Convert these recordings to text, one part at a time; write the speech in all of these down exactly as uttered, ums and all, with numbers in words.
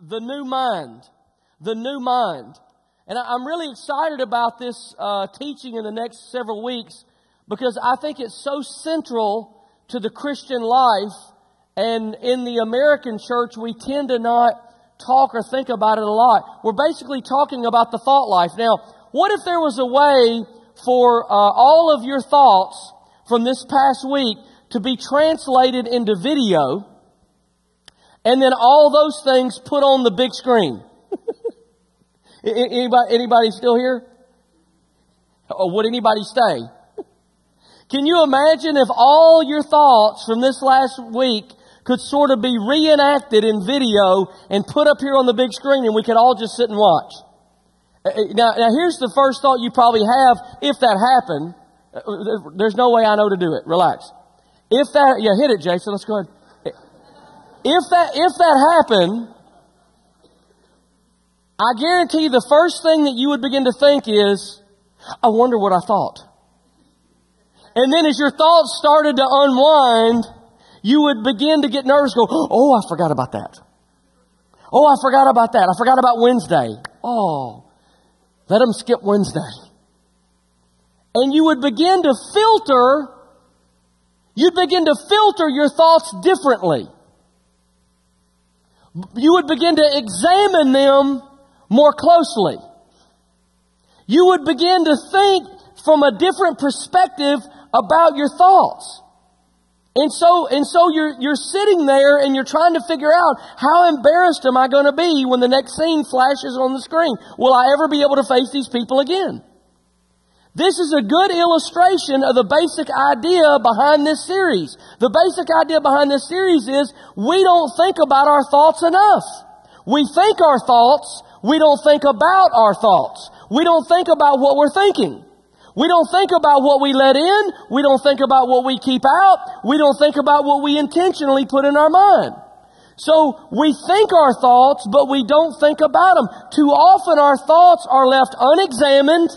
the new mind. The new mind. And I'm really excited about this uh, teaching in the next several weeks because I think it's so central to the Christian life. And in the American church, we tend to not talk or think about it a lot. We're basically talking about the thought life. Now, what if there was a way for uh, all of your thoughts from this past week to be translated into video and then all those things put on the big screen? Anybody, anybody still here? Or would anybody stay? Can you imagine if all your thoughts from this last week could sort of be reenacted in video and put up here on the big screen and we could all just sit and watch? Now, now here's the first thought you probably have if that happened. There's no way I know to do it. Relax. If that, yeah, hit it, Jason. Let's go ahead. If that, if that happened, I guarantee the first thing that you would begin to think is, I wonder what I thought. And then as your thoughts started to unwind, you would begin to get nervous, go, oh, I forgot about that. Oh, I forgot about that. I forgot about Wednesday. Oh, let them skip Wednesday. And you would begin to filter, you'd begin to filter your thoughts differently. You would begin to examine them more closely. You would begin to think from a different perspective about your thoughts. And so, and so you're, you're sitting there and you're trying to figure out, how embarrassed am I going to be when the next scene flashes on the screen? Will I ever be able to face these people again? This is a good illustration of the basic idea behind this series. The basic idea behind this series is we don't think about our thoughts enough. We think our thoughts. We don't think about our thoughts. We don't think about what we're thinking. We don't think about what we let in. We don't think about what we keep out. We don't think about what we intentionally put in our mind. So we think our thoughts, but we don't think about them. Too often our thoughts are left unexamined.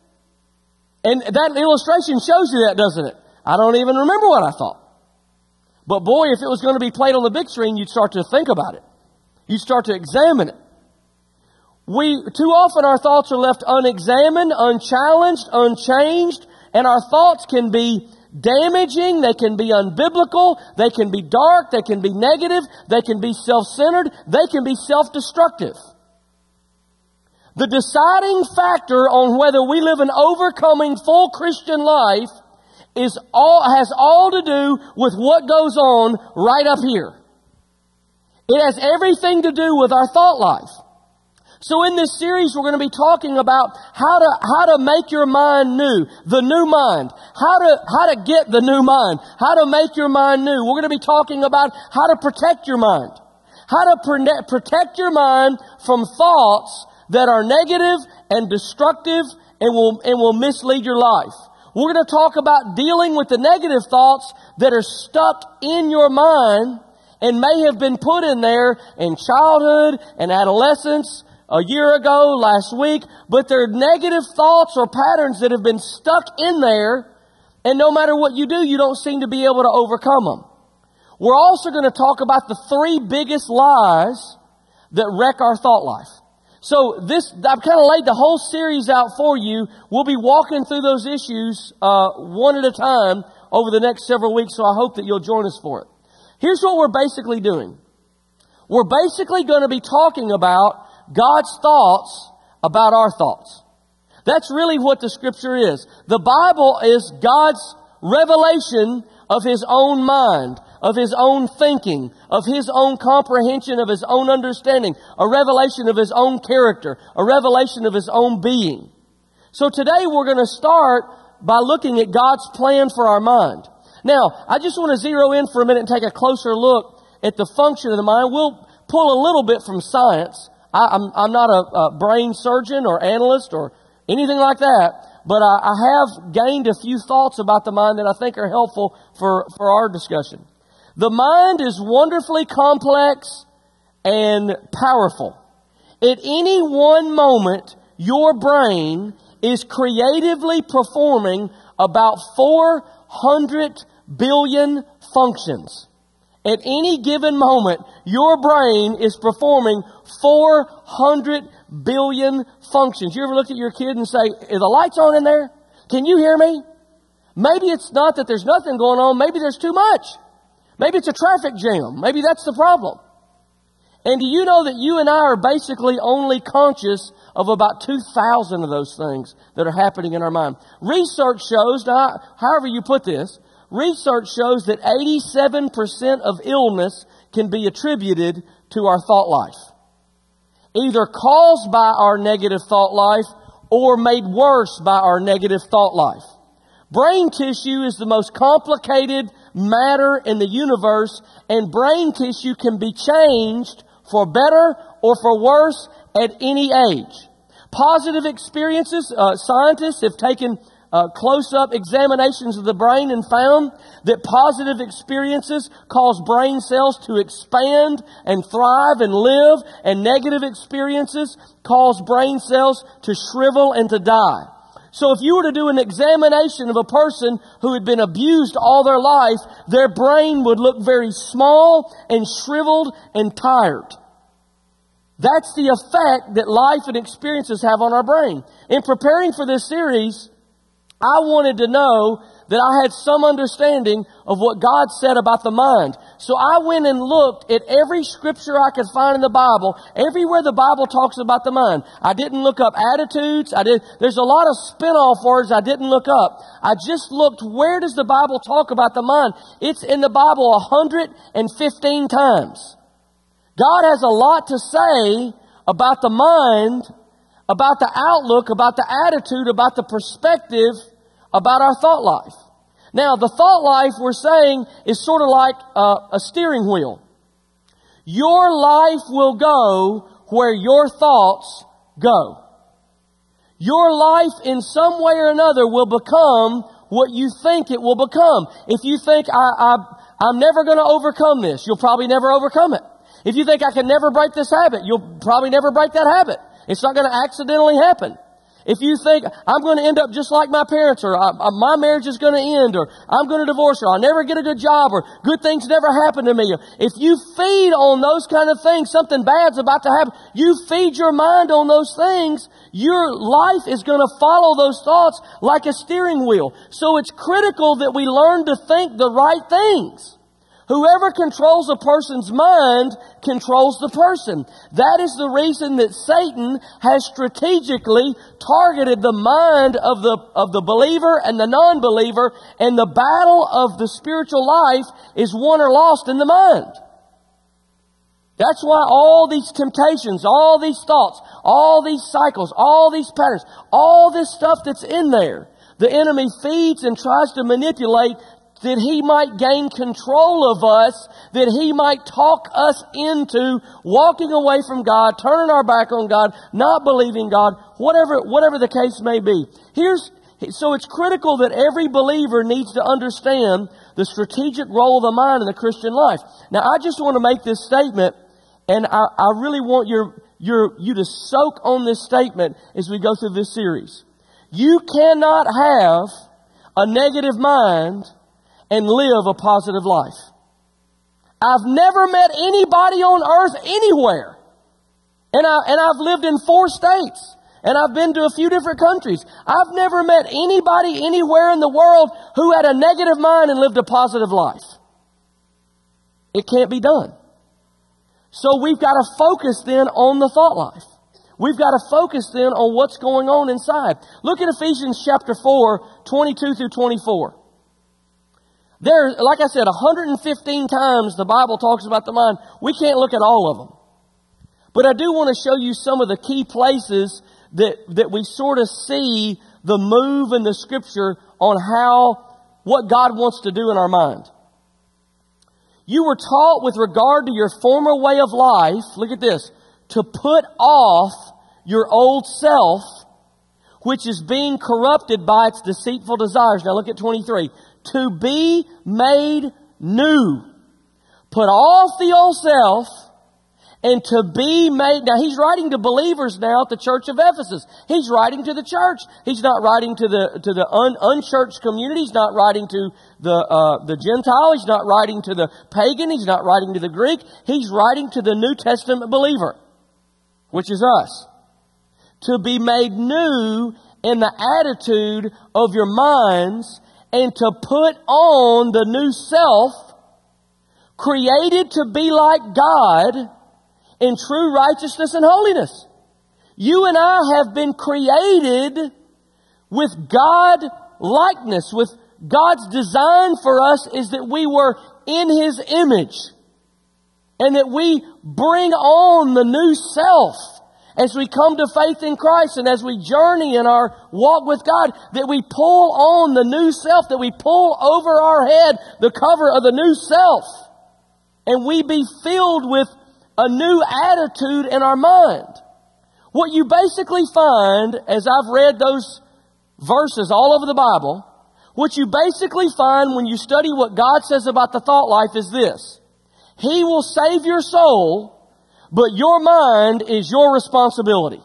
And that illustration shows you that, doesn't it? I don't even remember what I thought. But boy, if it was going to be played on the big screen, you'd start to think about it. You'd start to examine it. We, too often our thoughts are left unexamined, unchallenged, unchanged, and our thoughts can be damaging, they can be unbiblical, they can be dark, they can be negative, they can be self-centered, they can be self-destructive. The deciding factor on whether we live an overcoming full Christian life is all, has all to do with what goes on right up here. It has everything to do with our thought life. So in this series, we're going to be talking about how to, how to make your mind new, the new mind, how to, how to get the new mind, how to make your mind new. We're going to be talking about how to protect your mind, how to pre- protect your mind from thoughts that are negative and destructive and will, and will mislead your life. We're going to talk about dealing with the negative thoughts that are stuck in your mind and may have been put in there in childhood and adolescence, a year ago, last week, but they're negative thoughts or patterns that have been stuck in there, and no matter what you do, you don't seem to be able to overcome them. We're also going to talk about the three biggest lies that wreck our thought life. So this, I've kind of laid the whole series out for you. We'll be walking through those issues uh, one at a time over the next several weeks, so I hope that you'll join us for it. Here's what we're basically doing. We're basically going to be talking about God's thoughts about our thoughts. That's really what the Scripture is. The Bible is God's revelation of His own mind, of His own thinking, of His own comprehension, of His own understanding, a revelation of His own character, a revelation of His own being. So today we're going to start by looking at God's plan for our mind. Now, I just want to zero in for a minute and take a closer look at the function of the mind. We'll pull a little bit from science. I, I'm, I'm not a, a brain surgeon or analyst or anything like that, but I, I have gained a few thoughts about the mind that I think are helpful for, for our discussion. The mind is wonderfully complex and powerful. At any one moment, your brain is creatively performing about four hundred billion functions. At any given moment, your brain is performing four hundred billion functions. You ever look at your kid and say, are the lights on in there? Can you hear me? Maybe it's not that there's nothing going on. Maybe there's too much. Maybe it's a traffic jam. Maybe that's the problem. And do you know that you and I are basically only conscious of about two thousand of those things that are happening in our mind? Research shows, now, however you put this, research shows that eighty-seven percent of illness can be attributed to our thought life. Either caused by our negative thought life or made worse by our negative thought life. Brain tissue is the most complicated matter in the universe, and brain tissue can be changed for better or for worse at any age. Positive experiences, uh, scientists have taken uh, close-up examinations of the brain and found that positive experiences cause brain cells to expand and thrive and live, and negative experiences cause brain cells to shrivel and to die. So if you were to do an examination of a person who had been abused all their life, their brain would look very small and shriveled and tired. That's the effect that life and experiences have on our brain. In preparing for this series, I wanted to know that I had some understanding of what God said about the mind. So I went and looked at every scripture I could find in the Bible, everywhere the Bible talks about the mind. I didn't look up attitudes. I did. There's a lot of spin-off words I didn't look up. I just looked, where does the Bible talk about the mind? It's in the Bible one hundred fifteen times. God has a lot to say about the mind, about the outlook, about the attitude, about the perspective, about our thought life. Now, the thought life, we're saying, is sort of like uh, a steering wheel. Your life will go where your thoughts go. Your life, in some way or another, will become what you think it will become. If you think, I, I, I'm never going to overcome this, you'll probably never overcome it. If you think, I can never break this habit, you'll probably never break that habit. It's not going to accidentally happen. If you think, I'm going to end up just like my parents, or uh, my marriage is going to end, or I'm going to divorce, or I'll never get a good job, or good things never happen to me. If you feed on those kind of things, something bad's about to happen, you feed your mind on those things, your life is going to follow those thoughts like a steering wheel. So it's critical that we learn to think the right things. Whoever controls a person's mind controls the person. That is the reason that Satan has strategically targeted the mind of the, of the believer and the non-believer, and the battle of the spiritual life is won or lost in the mind. That's why all these temptations, all these thoughts, all these cycles, all these patterns, all this stuff that's in there, the enemy feeds and tries to manipulate, that he might gain control of us, that he might talk us into walking away from God, turning our back on God, not believing God, whatever, whatever the case may be. Here's, so it's critical that every believer needs to understand the strategic role of the mind in the Christian life. Now, I just want to make this statement, and I, I really want your, your, you to soak on this statement as we go through this series. You cannot have a negative mind and live a positive life. I've never met anybody on earth anywhere. And, I, and I've lived in four states. And I've been to a few different countries. I've never met anybody anywhere in the world who had a negative mind and lived a positive life. It can't be done. So we've got to focus then on the thought life. We've got to focus then on what's going on inside. Look at Ephesians chapter four, twenty-two through twenty-four. There, like I said, one hundred fifteen times the Bible talks about the mind. We can't look at all of them. But I do want to show you some of the key places that, that we sort of see the move in the Scripture on how, what God wants to do in our mind. You were taught with regard to your former way of life, look at this, to put off your old self, which is being corrupted by its deceitful desires. Now look at twenty-three. To be made new. Put off the old self And to be made, now he's writing to believers now at the church of Ephesus. He's writing to the church. He's not writing to the, to the un, unchurched community. He's not writing to the, uh, the Gentile. He's not writing to the pagan. He's not writing to the Greek. He's writing to the New Testament believer, which is us. To be made new in the attitude of your minds, and to put on the new self, created to be like God in true righteousness and holiness. You and I have been created with God likeness, with God's design for us is that we were in His image, and that we bring on the new self as we come to faith in Christ, and as we journey in our walk with God, that we pull on the new self, that we pull over our head the cover of the new self, and we be filled with a new attitude in our mind. What you basically find, as I've read those verses all over the Bible, what you basically find when you study what God says about the thought life is this: He will save your soul, but your mind is your responsibility.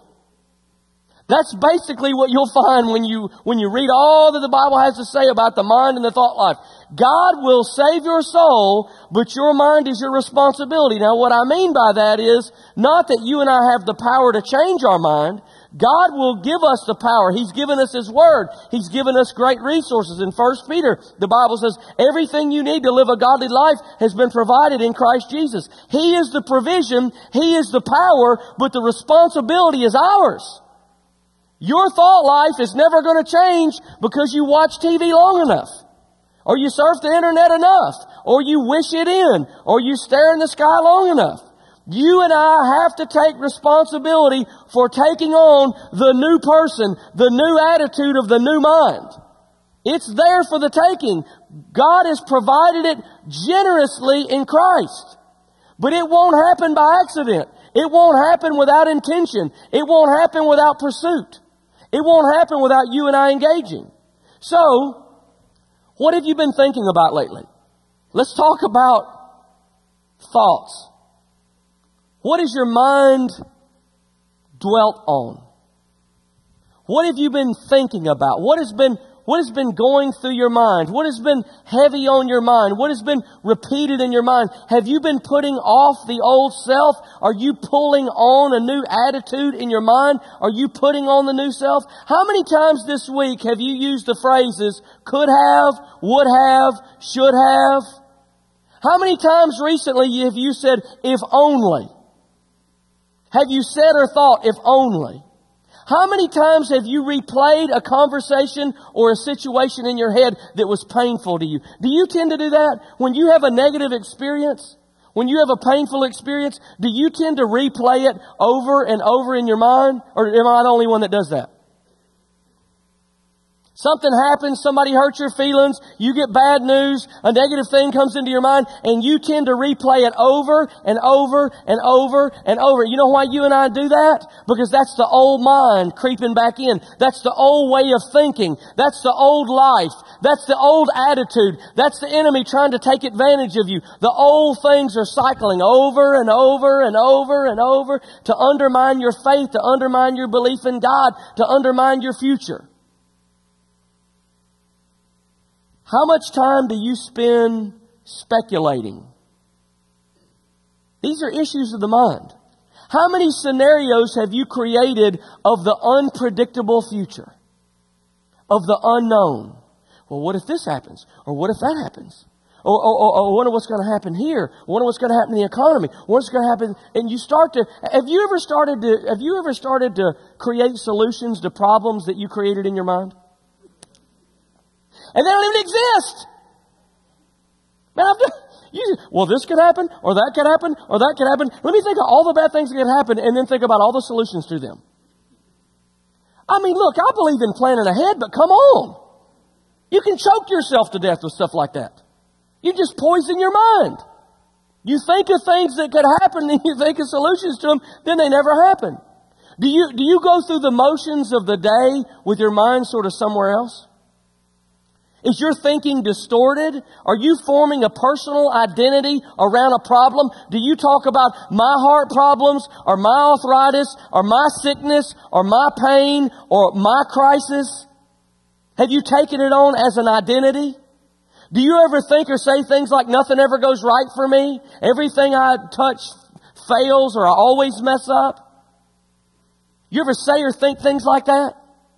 That's basically what you'll find when you, when you read all that the Bible has to say about the mind and the thought life. God will save your soul, but your mind is your responsibility. Now, what I mean by that is not that you and I have the power to change our mind. God will give us the power. He's given us His Word. He's given us great resources. In First Peter, the Bible says, everything you need to live a godly life has been provided in Christ Jesus. He is the provision. He is the power, but the responsibility is ours. Your thought life is never going to change because you watch T V long enough, or you surf the internet enough, or you wish it in, or you stare in the sky long enough. You and I have to take responsibility for taking on the new person, the new attitude of the new mind. It's there for the taking. God has provided it generously in Christ. But it won't happen by accident. It won't happen without intention. It won't happen without pursuit. It won't happen without you and I engaging. So, what have you been thinking about lately? Let's talk about thoughts. What has your mind dwelt on? What have you been thinking about? What has been What has been going through your mind? What has been heavy on your mind? What has been repeated in your mind? Have you been putting off the old self? Are you pulling on a new attitude in your mind? Are you putting on the new self? How many times this week have you used the phrases could have, would have, should have? How many times recently have you said, if only? Have you said or thought, if only? How many times have you replayed a conversation or a situation in your head that was painful to you? Do you tend to do that? When you have a negative experience, when you have a painful experience, do you tend to replay it over and over in your mind? Or am I the only one that does that? Something happens, somebody hurts your feelings, you get bad news, a negative thing comes into your mind, and you tend to replay it over and over and over and over. You know why you and I do that? Because that's the old mind creeping back in. That's the old way of thinking. That's the old life. That's the old attitude. That's the enemy trying to take advantage of you. The old things are cycling over and over and over and over to undermine your faith, to undermine your belief in God, to undermine your future. How much time do you spend speculating? These are issues of the mind. How many scenarios have you created of the unpredictable future? Of the unknown? Well, what if this happens? Or what if that happens? Or, or, or, or I wonder what's going to happen here. I wonder what's going to happen in the economy. What's going to happen? And you start to, have you ever started to, have you ever started to create solutions to problems that you created in your mind? And they don't even exist. Man, I've done, you, well, this could happen, or that could happen, or that could happen. Let me think of all the bad things that could happen, and then think about all the solutions to them. I mean, look, I believe in planning ahead, but come on. You can choke yourself to death with stuff like that. You just poison your mind. You think of things that could happen, and you think of solutions to them, then they never happen. Do you, do you go through the motions of the day with your mind sort of somewhere else? Is your thinking distorted? Are you forming a personal identity around a problem? Do you talk about my heart problems, or my arthritis, or my sickness, or my pain, or my crisis? Have you taken it on as an identity? Do you ever think or say things like, nothing ever goes right for me? Everything I touch fails, or I always mess up? You ever say or think things like that?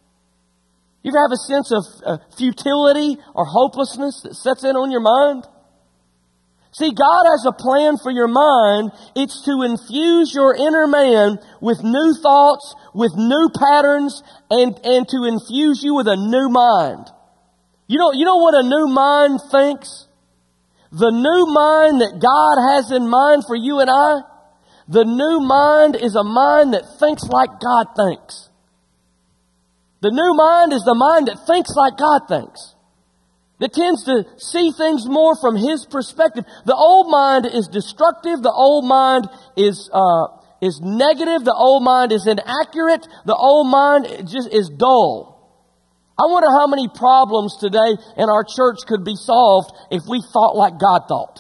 You ever have a sense of uh, futility or hopelessness that sets in on your mind? See, God has a plan for your mind. It's to infuse your inner man with new thoughts, with new patterns, and, and to infuse you with a new mind. You know, you know what a new mind thinks? The new mind that God has in mind for you and I, the new mind is a mind that thinks like God thinks. The new mind is the mind that thinks like God thinks. That tends to see things more from His perspective. The old mind is destructive. The old mind is, uh, is negative. The old mind is inaccurate. The old mind just is dull. I wonder how many problems today in our church could be solved if we thought like God thought.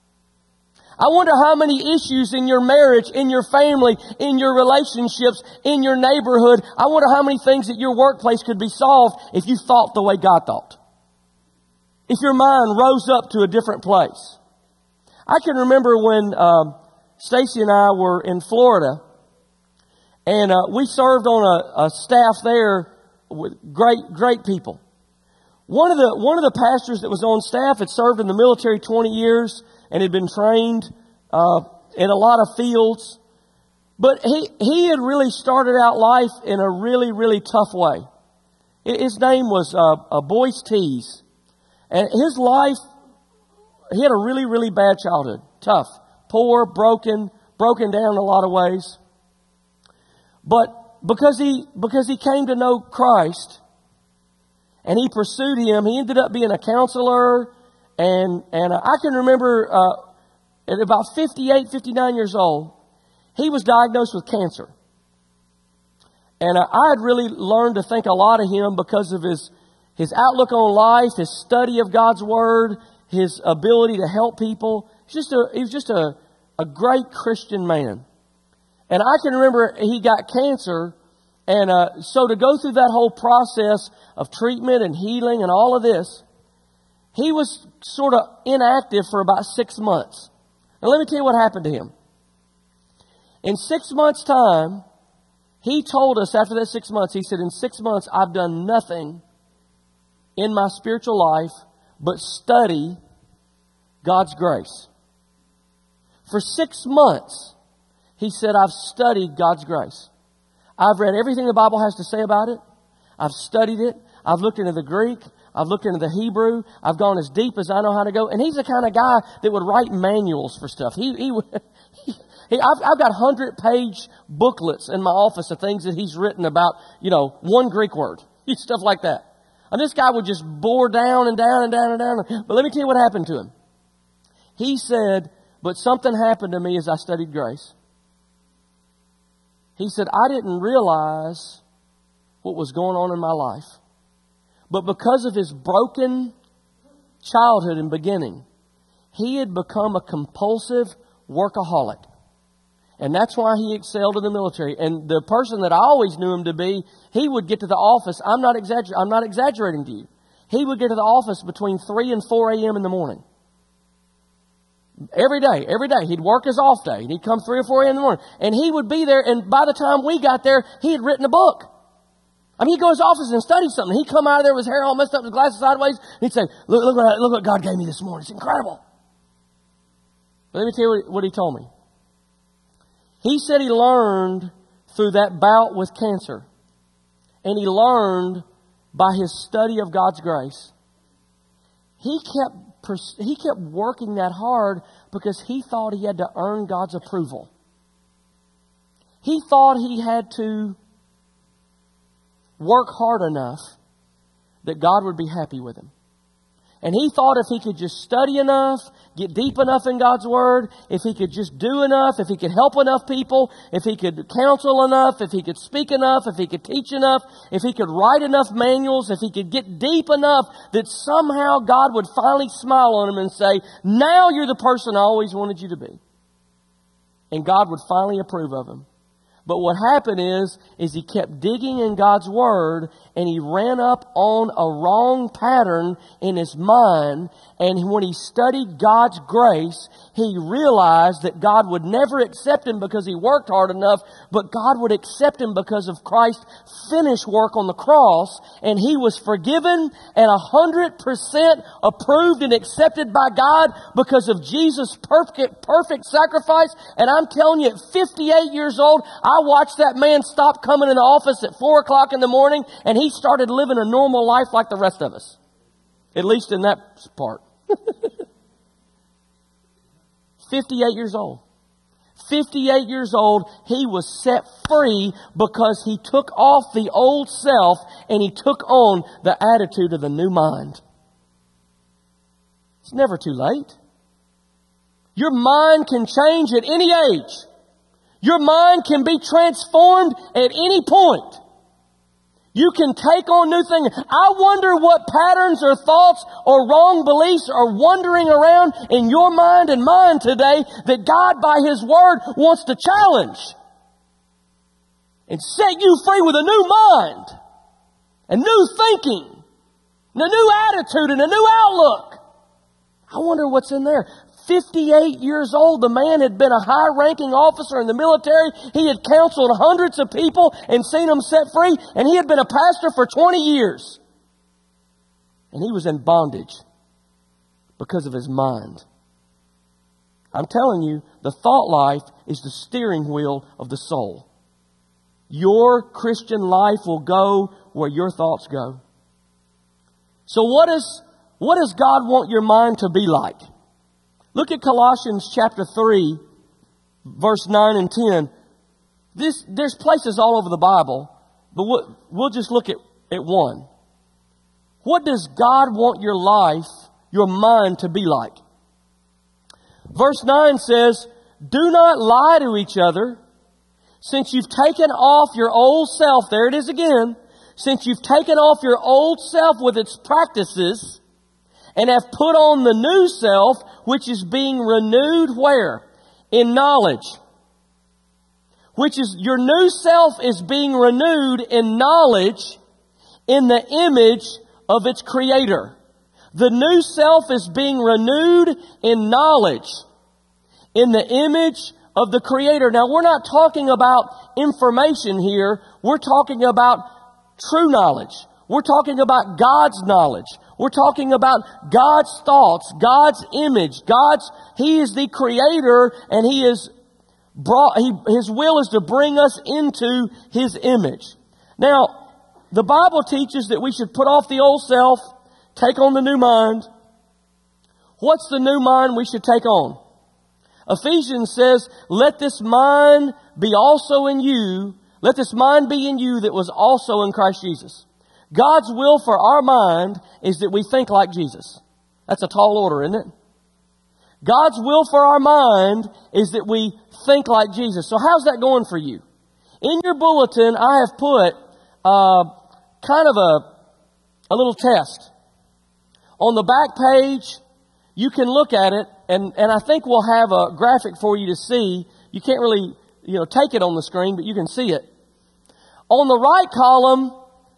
I wonder how many issues in your marriage, in your family, in your relationships, in your neighborhood. I wonder how many things at your workplace could be solved if you thought the way God thought. If your mind rose up to a different place. I can remember when um, Stacy and I were in Florida, and uh, we served on a, a staff there with great, great people. One of the one of the pastors that was on staff had served in the military twenty years and had been trained uh, in a lot of fields. But he, he had really started out life in a really, really tough way. His name was uh, uh, Boyce Tees. And his life, he had a really, really bad childhood. Tough, poor, broken, broken down in a lot of ways. But because he, because he came to know Christ and he pursued Him, he ended up being a counselor. And, and uh, I can remember, uh, at about fifty-eight, fifty-nine years old, he was diagnosed with cancer. And uh, I had really learned to think a lot of him because of his, his outlook on life, his study of God's Word, his ability to help people. He's just a, he was just a, a great Christian man. And I can remember he got cancer. And uh, so to go through that whole process of treatment and healing and all of this, he was sort of inactive for about six months. Now let me tell you what happened to him. In six months' time, he told us after that six months, he said, in six months, I've done nothing in my spiritual life but study God's grace. For six months, he said, I've studied God's grace. I've read everything the Bible has to say about it. I've studied it. I've looked into the Greek. I've looked into the Hebrew. I've gone as deep as I know how to go. And he's the kind of guy that would write manuals for stuff. He, he, he, he I've, I've got hundred-page booklets in my office of things that he's written about, you know, one Greek word, stuff like that. And this guy would just bore down and down and down and down. But let me tell you what happened to him. He said, but something happened to me as I studied grace. He said, I didn't realize what was going on in my life. But because of his broken childhood and beginning, he had become a compulsive workaholic. And that's why he excelled in the military. And the person that I always knew him to be, he would get to the office. I'm not exaggerating. I'm not exaggerating to you. He would get to the office between three and four a.m. in the morning. Every day, every day. He'd work his off day. And he'd come three or four a.m. in the morning. And he would be there. And by the time we got there, he had written a book. I mean, he'd go to his office and study something. He'd come out of there with his hair all messed up, his glasses sideways. And he'd say, look, look, what, look what God gave me this morning. It's incredible. But let me tell you what, what he told me. He said he learned through that bout with cancer. And he learned by his study of God's grace. He kept He kept working that hard because he thought he had to earn God's approval. He thought he had to work hard enough that God would be happy with him. And he thought if he could just study enough, get deep enough in God's Word, if he could just do enough, if he could help enough people, if he could counsel enough, if he could speak enough, if he could teach enough, if he could write enough manuals, if he could get deep enough, that somehow God would finally smile on him and say, now you're the person I always wanted you to be. And God would finally approve of him. But what happened is, is he kept digging in God's Word, and he ran up on a wrong pattern in his mind. And when he studied God's grace, he realized that God would never accept him because he worked hard enough, but God would accept him because of Christ's finished work on the cross. And he was forgiven and a hundred percent approved and accepted by God because of Jesus' perfect, perfect sacrifice. And I'm telling you, at fifty-eight years old, I watched that man stop coming in the office at four o'clock in the morning, and he started living a normal life like the rest of us. At least in that part. fifty-eight years old. fifty-eight years old, he was set free because he took off the old self and he took on the attitude of the new mind. It's never too late. Your mind can change at any age. Your mind can be transformed at any point. You can take on new things. I wonder what patterns or thoughts or wrong beliefs are wandering around in your mind and mine today that God by His Word wants to challenge and set you free with a new mind and new thinking and a new attitude and a new outlook. I wonder what's in there. fifty-eight years old, the man had been a high-ranking officer in the military. He had counseled hundreds of people and seen them set free. And he had been a pastor for twenty years. And he was in bondage because of his mind. I'm telling you, the thought life is the steering wheel of the soul. Your Christian life will go where your thoughts go. So what is, what does God want your mind to be like? Look at Colossians chapter three, verse nine and ten. This, there's places all over the Bible, but we'll, we'll just look at, at one. What does God want your life, your mind to be like? Verse nine says, do not lie to each other, since you've taken off your old self, there it is again, since you've taken off your old self with its practices, and have put on the new self, which is being renewed where? In knowledge. Which is, your new self is being renewed in knowledge in the image of its Creator. The new self is being renewed in knowledge in the image of the Creator. Now, we're not talking about information here. We're talking about true knowledge. We're talking about God's knowledge. We're talking about God's thoughts, God's image, God's, He is the Creator, and He is brought, He, His will is to bring us into His image. Now, the Bible teaches that we should put off the old self, take on the new mind. What's the new mind we should take on? Ephesians says, let this mind be also in you, let this mind be in you that was also in Christ Jesus. God's will for our mind is that we think like Jesus. That's a tall order, isn't it? God's will for our mind is that we think like Jesus. So how's that going for you? In your bulletin, I have put uh, kind of a, a little test. On the back page, you can look at it, and, and I think we'll have a graphic for you to see. You can't really, you know, take it on the screen, but you can see it. On the right column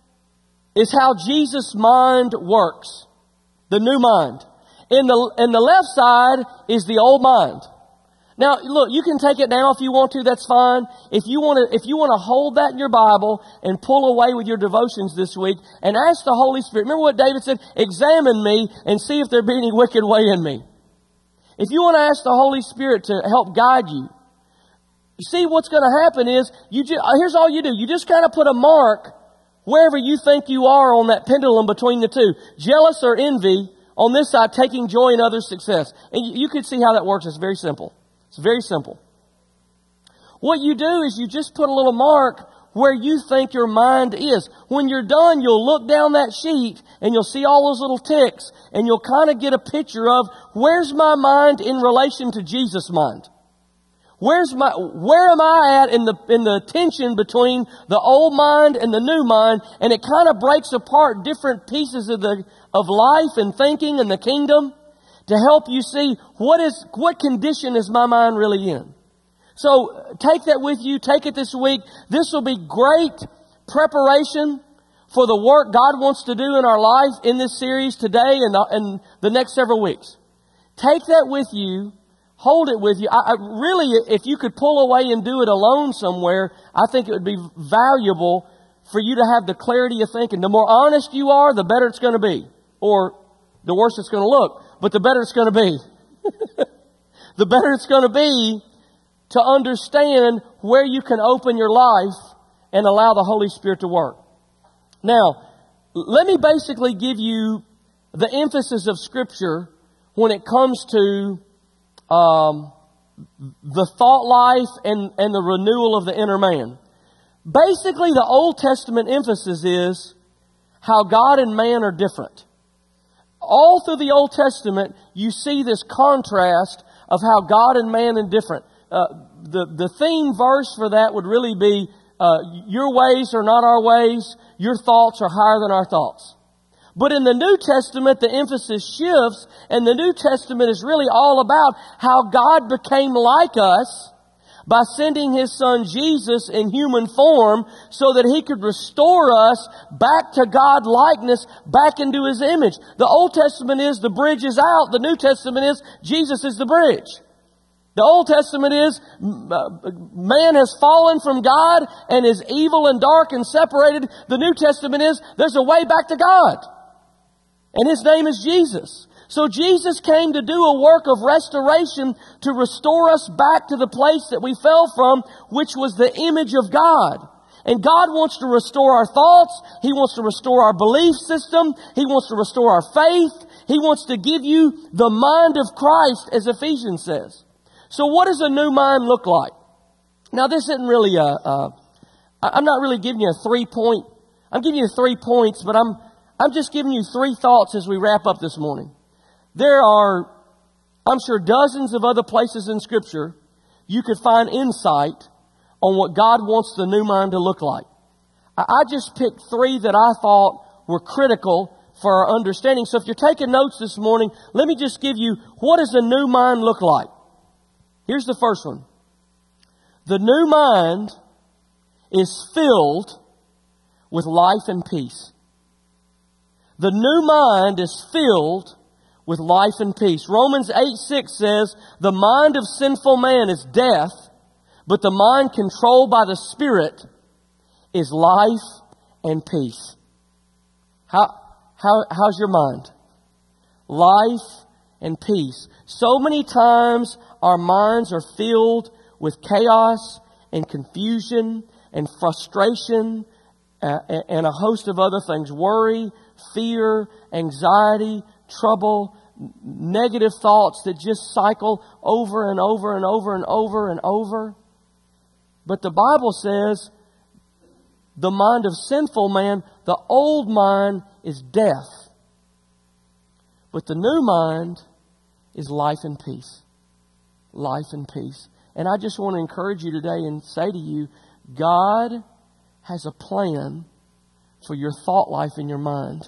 is how Jesus' mind works. The new mind. In the, in the left side is the old mind. Now, look, you can take it now if you want to, that's fine. If you want to, if you want to hold that in your Bible and pull away with your devotions this week and ask the Holy Spirit, remember what David said? Examine me and see if there be any wicked way in me. If you want to ask the Holy Spirit to help guide you, you see what's going to happen is, you just, here's all you do. You just kind of put a mark wherever you think you are on that pendulum between the two. Jealous or envy, on this side, taking joy in others' success. And you, you can see how that works. It's very simple. It's very simple. What you do is you just put a little mark where you think your mind is. When you're done, you'll look down that sheet and you'll see all those little ticks and you'll kind of get a picture of where's my mind in relation to Jesus' mind. Where's my, where am I at in the, in the tension between the old mind and the new mind? And it kind of breaks apart different pieces of the, of life and thinking and the kingdom to help you see what is, what condition is my mind really in. So take that with you. Take it this week. This will be great preparation for the work God wants to do in our life in this series today and the, and the next several weeks. Take that with you. Hold it with you. I, I really, if you could pull away and do it alone somewhere, I think it would be valuable for you to have the clarity of thinking. The more honest you are, the better it's going to be. Or the worse it's going to look. But the better it's going to be. The better it's going to be to understand where you can open your life and allow the Holy Spirit to work. Now, let me basically give you the emphasis of Scripture when it comes to um, the thought life and, and the renewal of the inner man. Basically, the Old Testament emphasis is how God and man are different. All through the Old Testament, you see this contrast of how God and man are different. Uh, the, the theme verse for that would really be, uh, your ways are not our ways, your thoughts are higher than our thoughts. But in the New Testament, the emphasis shifts, and the New Testament is really all about how God became like us by sending His Son Jesus in human form so that He could restore us back to God likeness, back into His image. The Old Testament is the bridge is out. The New Testament is Jesus is the bridge. The Old Testament is man has fallen from God and is evil and dark and separated. The New Testament is there's a way back to God. And His name is Jesus. So Jesus came to do a work of restoration to restore us back to the place that we fell from, which was the image of God. And God wants to restore our thoughts. He wants to restore our belief system. He wants to restore our faith. He wants to give you the mind of Christ, as Ephesians says. So what does a new mind look like? Now this isn't really a, a I'm not really giving you a three point, I'm giving you three points, but I'm I'm just giving you three thoughts as we wrap up this morning. There are, I'm sure, dozens of other places in Scripture you could find insight on what God wants the new mind to look like. I just picked three that I thought were critical for our understanding. So if you're taking notes this morning, let me just give you, what does a new mind look like? Here's the first one. The new mind is filled with life and peace. The new mind is filled with life and peace. Romans eight six says, the mind of sinful man is death, but the mind controlled by the Spirit is life and peace. How, how, how's your mind? Life and peace. So many times our minds are filled with chaos and confusion and frustration uh, and a host of other things. Worry, fear, anxiety, trouble, negative thoughts that just cycle over and over and over and over and over. But the Bible says the mind of sinful man, the old mind is death. But the new mind is life and peace. Life and peace. And I just want to encourage you today and say to you, God has a plan for your thought life in your mind.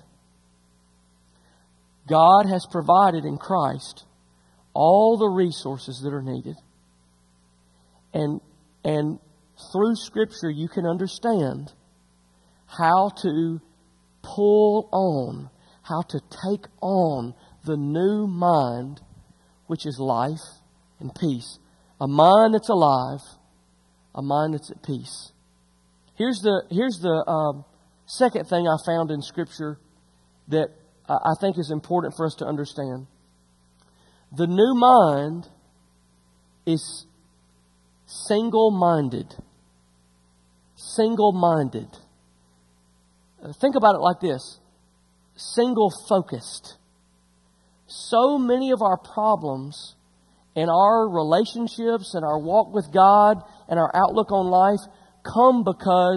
God has provided in Christ all the resources that are needed. And, and through Scripture you can understand how to pull on, how to take on the new mind, which is life and peace. A mind that's alive, a mind that's at peace. Here's the, here's the um, second thing I found in Scripture that I think is important for us to understand. The new mind is single-minded. Single-minded. Think about it like this. Single-focused. So many of our problems in our relationships and our walk with God and our outlook on life come because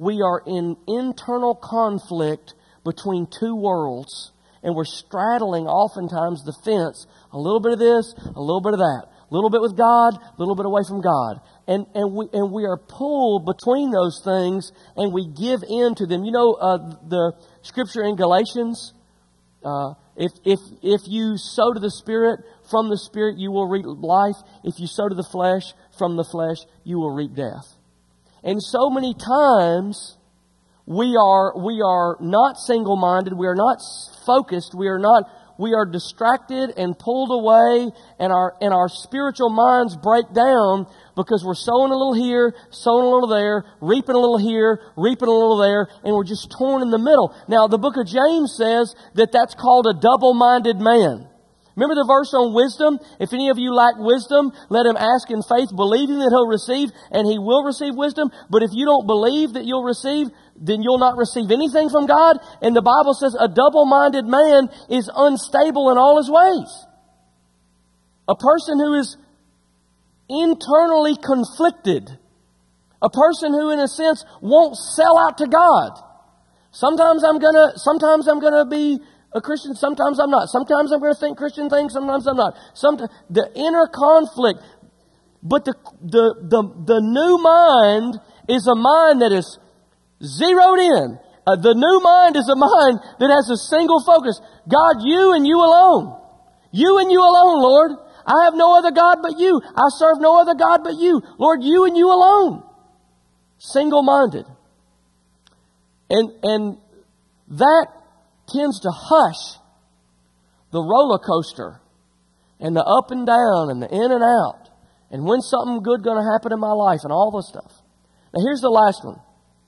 we are in internal conflict between two worlds, and we're straddling oftentimes the fence, a little bit of this, a little bit of that, a little bit with God, a little bit away from God. And, and we, and we are pulled between those things, and we give in to them. You know, uh, the scripture in Galatians, uh, if, if, if you sow to the Spirit, from the Spirit you will reap life. If you sow to the flesh, from the flesh you will reap death. And so many times, we are, we are not single-minded, we are not focused, we are not, we are distracted and pulled away, and our, and our spiritual minds break down because we're sowing a little here, sowing a little there, reaping a little here, reaping a little there, and we're just torn in the middle. Now, the book of James says that that's called a double-minded man. Remember the verse on wisdom? If any of you lack wisdom, let him ask in faith, believing that he'll receive, and he will receive wisdom. But if you don't believe that you'll receive, then you'll not receive anything from God. And the Bible says a double-minded man is unstable in all his ways. A person who is internally conflicted. A person who, in a sense, won't sell out to God. Sometimes I'm gonna, sometimes I'm gonna be a Christian, sometimes I'm not. Sometimes I'm going to think Christian things, sometimes I'm not. Sometimes the inner conflict. But the, the, the, the new mind is a mind that is zeroed in. Uh, the new mind is a mind that has a single focus. God, you and you alone. You and you alone, Lord. I have no other God but you. I serve no other God but you. Lord, you and you alone. Single-minded. And, and that tends to hush the roller coaster and the up and down and the in and out and when something good going to happen in my life and all this stuff. Now here's the last one.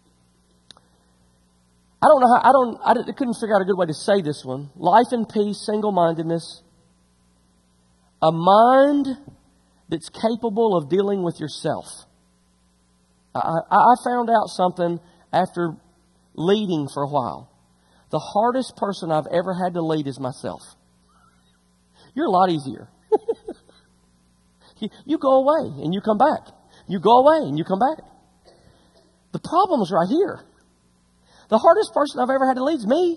I don't know how, I don't, I couldn't figure out a good way to say this one. Life and peace, single-mindedness. A mind that's capable of dealing with yourself. I, I found out something after leading for a while. The hardest person I've ever had to lead is myself. You're a lot easier. you, you go away and you come back. You go away and you come back. The problem is right here. The hardest person I've ever had to lead is me.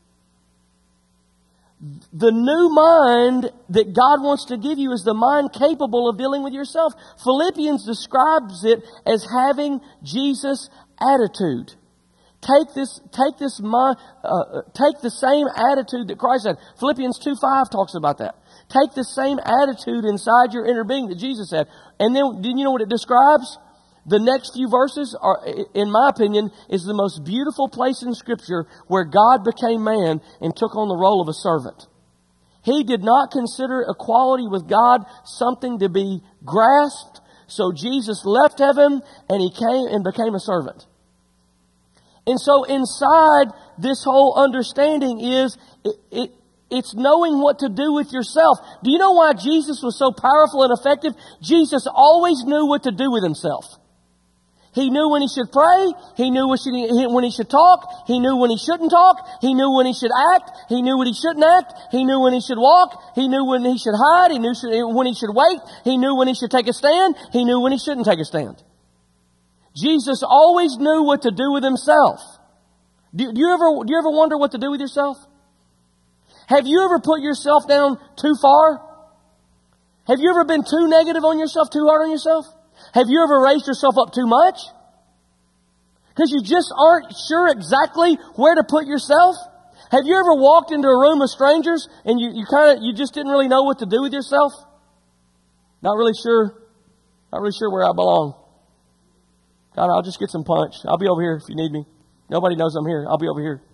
The new mind that God wants to give you is the mind capable of dealing with yourself. Philippians describes it as having Jesus' attitude. Take this, take this mind, uh, take the same attitude that Christ had. Philippians two five talks about that. Take the same attitude inside your inner being that Jesus had. And then, did you know what it describes? The next few verses are, in my opinion, is the most beautiful place in Scripture where God became man and took on the role of a servant. He did not consider equality with God something to be grasped. So Jesus left heaven and he came and became a servant. And so inside this whole understanding is it, it, it's knowing what to do with yourself. Do you know why Jesus was so powerful and effective? Jesus always knew what to do with himself. He knew when he should pray. He knew when he should talk. He knew when he shouldn't talk. He knew when he should act. He knew when he shouldn't act. He knew when he should walk. He knew when he should hide. He knew when he should wait. He knew when he should take a stand. He knew when he shouldn't take a stand. Jesus always knew what to do with himself. Do, do you ever, do you ever wonder what to do with yourself? Have you ever put yourself down too far? Have you ever been too negative on yourself, too hard on yourself? Have you ever raised yourself up too much? Because you just aren't sure exactly where to put yourself? Have you ever walked into a room of strangers and you, you kind of, you just didn't really know what to do with yourself? Not really sure, not really sure where I belong. God, I'll just get some punch. I'll be over here if you need me. Nobody knows I'm here. I'll be over here.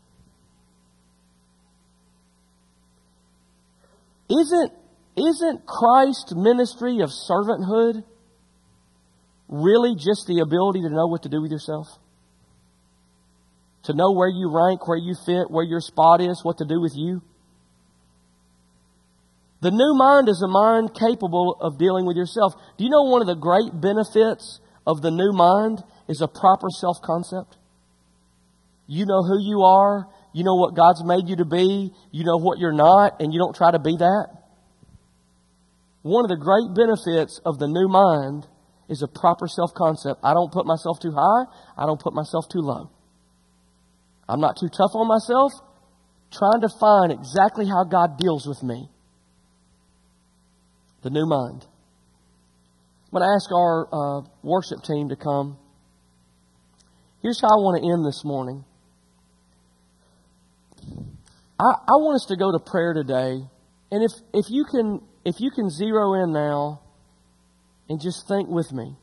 Isn't, isn't Christ's ministry of servanthood really just the ability to know what to do with yourself? To know where you rank, where you fit, where your spot is, what to do with you? The new mind is a mind capable of dealing with yourself. Do you know one of the great benefits of the new mind is a proper self-concept? You know who you are. You know what God's made you to be. You know what you're not, and you don't try to be that. One of the great benefits of the new mind is a proper self-concept. I don't put myself too high. I don't put myself too low. I'm not too tough on myself. Trying to find exactly how God deals with me. The new mind. I'm going to ask our uh, worship team to come. Here's how I want to end this morning. I, I want us to go to prayer today. And if, if you can, if you can zero in now and just think with me.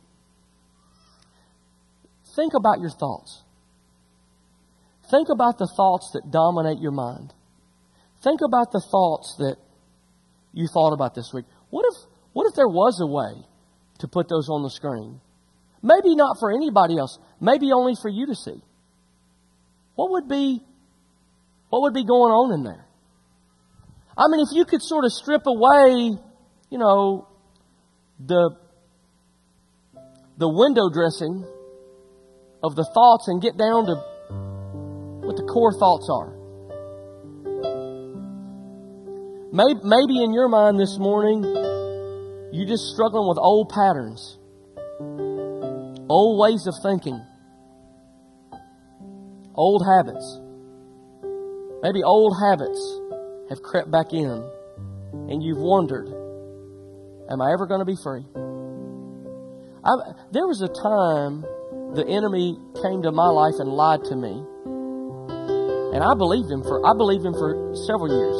Think about your thoughts. Think about the thoughts that dominate your mind. Think about the thoughts that you thought about this week. What if, what if there was a way to put those on the screen? Maybe not for anybody else. Maybe only for you to see. What would be, what would be going on in there? I mean, if you could sort of strip away, you know, the, the window dressing of the thoughts and get down to what the core thoughts are. Maybe, maybe in your mind this morning, you're just struggling with old patterns, old ways of thinking, old habits. Maybe old habits have crept back in and you've wondered, am I ever going to be free? I, there was a time the enemy came to my life and lied to me. And I believed him for, I believed him for several years.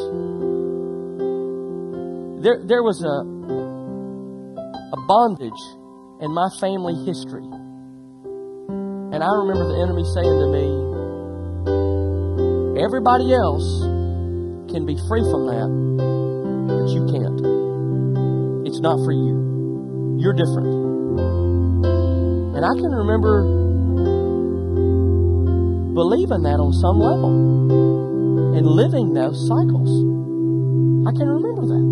There, there was a, a bondage in my family history. And I remember the enemy saying to me, everybody else can be free from that, but you can't. It's not for you. You're different. And I can remember believing that on some level and living those cycles. I can remember that.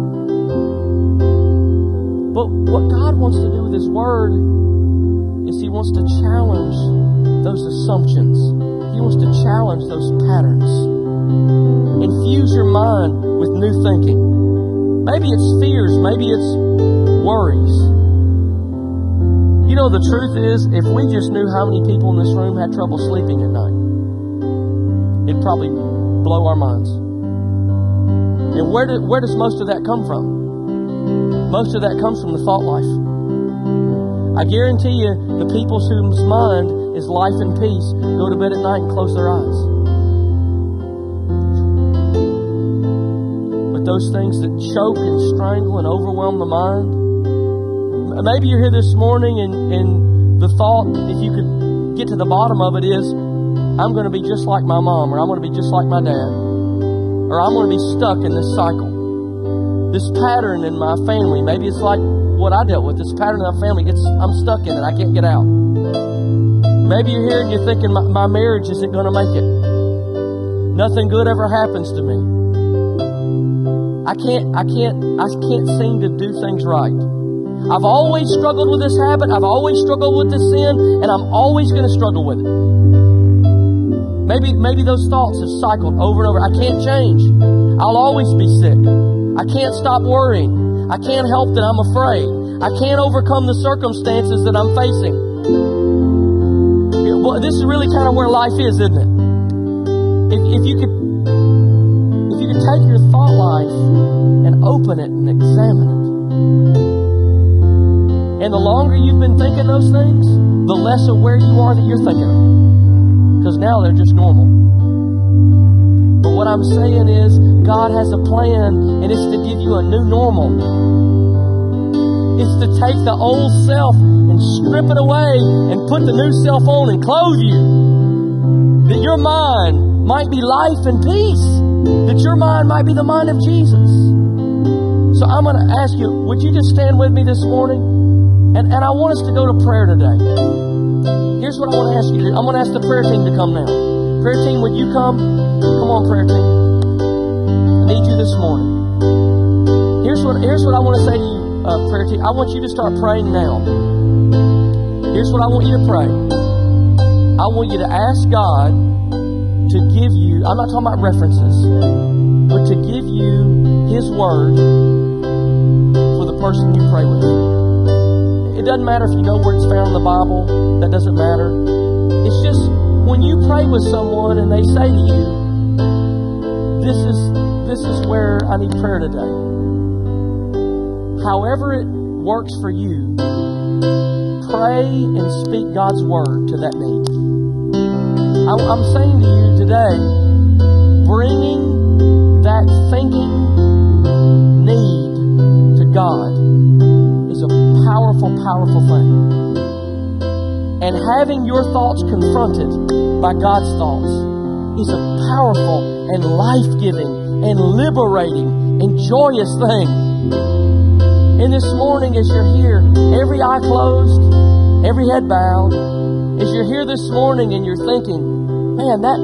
But what God wants to do with His Word is He wants to challenge those assumptions. He wants to challenge those patterns. Infuse your mind with new thinking. Maybe it's fears. Maybe it's worries. You know, the truth is, if we just knew how many people in this room had trouble sleeping at night, it'd probably blow our minds. And where, do, where does most of that come from? Most of that comes from the thought life. I guarantee you, the people whose mind is life and peace go to bed at night and close their eyes. But those things that choke and strangle and overwhelm the mind, maybe you're here this morning and, and the thought, if you could get to the bottom of it, is, I'm going to be just like my mom, or I'm going to be just like my dad, or I'm going to be stuck in this cycle. This pattern in my family, maybe it's like what I dealt with, this pattern in my family, it's, I'm stuck in it, I can't get out. Maybe you're here and you're thinking, my, my marriage isn't going to make it. Nothing good ever happens to me. I can't, I can't, I can't seem to do things right. I've always struggled with this habit. I've always struggled with this sin, and I'm always going to struggle with it. Maybe, maybe those thoughts have cycled over and over. I can't change. I'll always be sick. I can't stop worrying. I can't help that I'm afraid. I can't overcome the circumstances that I'm facing. Well, this is really kind of where life is, isn't it? If, if you could, if you could take your thought life and open it and examine it. And the longer you've been thinking those things, the less aware you are that you're thinking them. Because now they're just normal. But what I'm saying is, God has a plan, and it's to give you a new normal. It's to take the old self and strip it away and put the new self on and clothe you. That your mind might be life and peace. That your mind might be the mind of Jesus. So I'm going to ask you, would you just stand with me this morning? And, and I want us to go to prayer today. Here's what I want to ask you to do. I'm going to ask the prayer team to come now. Prayer team, would you come? Come on, prayer team. I need you this morning. Here's what, here's what I want to say to you, uh, prayer team. I want you to start praying now. Here's what I want you to pray. I want you to ask God to give you, I'm not talking about references, but to give you His Word for the person you pray with. It doesn't matter if you know where it's found in the Bible. That doesn't matter. It's just when you pray with someone and they say to you, this is, this is where I need prayer today. However it works for you, pray and speak God's word to that need. I, I'm saying to you today, bringing that thinking need to God is a powerful, powerful thing. And having your thoughts confronted by God's thoughts is a powerful and life-giving and liberating and joyous thing. And this morning as you're here, every eye closed, every head bowed, as you're here this morning and you're thinking, man, that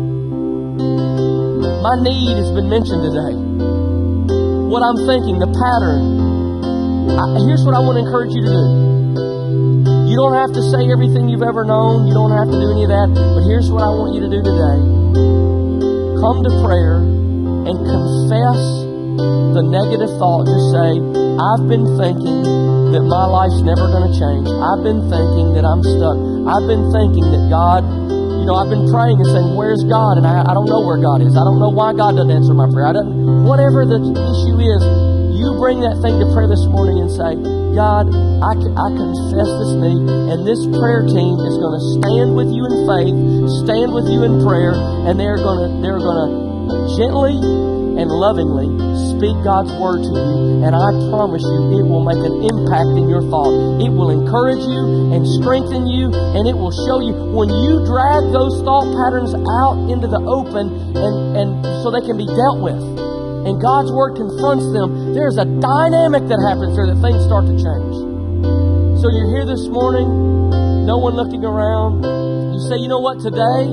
my need has been mentioned today. What I'm thinking, the pattern. I, here's what I want to encourage you to do. You don't have to say everything you've ever known. You don't have to do any of that. But here's what I want you to do today. Come to prayer and confess the negative thought. Just say, I've been thinking that my life's never going to change. I've been thinking that I'm stuck. I've been thinking that God, you know, I've been praying and saying, where's God? And I, I don't know where God is. I don't know why God doesn't answer my prayer. I don't, whatever the issue is, you bring that thing to prayer this morning and say, God, I, I confess this need, and this prayer team is going to stand with you in faith, stand with you in prayer, and they're going to they're going to gently and lovingly speak God's word to you. And I promise you, it will make an impact in your thought. It will encourage you and strengthen you, and it will show you when you drag those thought patterns out into the open, and and so they can be dealt with. And God's word confronts them, there's a dynamic that happens there that things start to change. So you're here this morning, no one looking around. You say, you know what, today,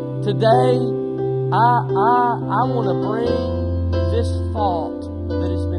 today, I I I want to bring this thought that has